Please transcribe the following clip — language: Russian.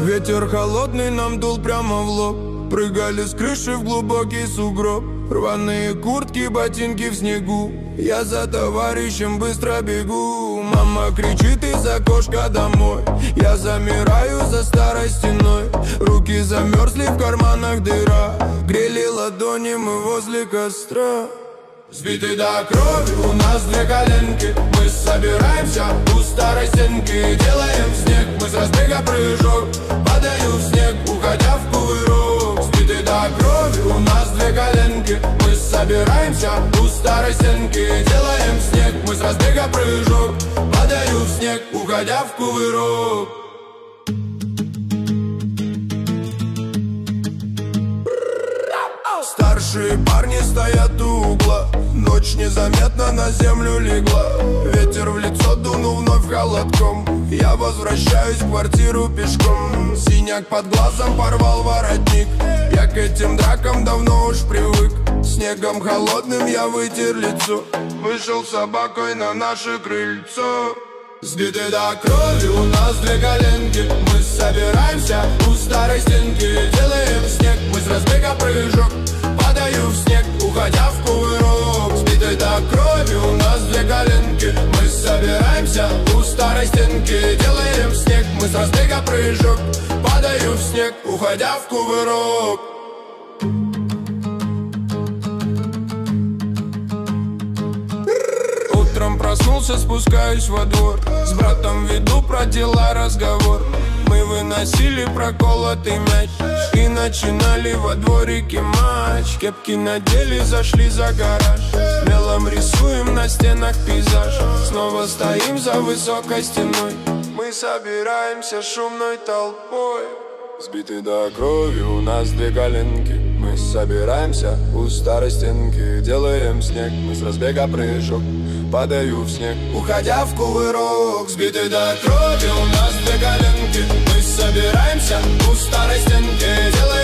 Ветер холодный нам дул прямо в лоб. Прыгали с крыши в глубокий сугроб. Рваные куртки, ботинки в снегу. Я за товарищем быстро бегу. Мама кричит из окошка домой. Я замираю за старой стеной. Руки замерзли, в карманах дыра. Грели ладони мы возле костра. Сбиты до крови, у нас две коленки. Мы собираемся у старой стенки. Делаем снег, мы с разбега прыжок. Падаю в снег, уходя в кувырок. Сбиты до крови, у нас две коленки. Мы собираемся у старой стенки. Делаем снег, мы с разбега прыжок. Падаю в снег, уходя в кувырок. Старшие парни стоят у угла. Ночь незаметно на землю легла. Ветер в лицо дунул вновь холодком. Я возвращаюсь в квартиру пешком. Синяк под глазом порвал воротник. Я к этим дракам давно уж привык. Снегом холодным я вытер лицо. Вышел с собакой на наше крыльцо. Сбиты до крови, у нас две коленки. Мы собираемся у старой стенки. Делаем снег, мы с разбега прыжок. Падаю в снег, уходя в кувырок. Сбиты до крови, у нас две коленки. Мы собираемся у старой стенки. Делаем снег, мы с разбега прыжок. Падаю в снег, уходя в кувырок. Утром проснулся, спускаюсь во двор. С братом веду про дела разговор. Мы выносили проколотый мяч и начинали во дворике матч. Кепки надели, зашли за гараж. Мелом рисуем на стенах пейзаж. Снова стоим за высокой стеной. Мы собираемся шумной толпой. Сбиты до крови, у нас две коленки. Мы собираемся у старой стенки. Делаем снег, мы с разбега прыжок. Падаю в снег, уходя в кувырок. Сбиты до крови, у нас две коленки. Мы собираемся у старой стенки.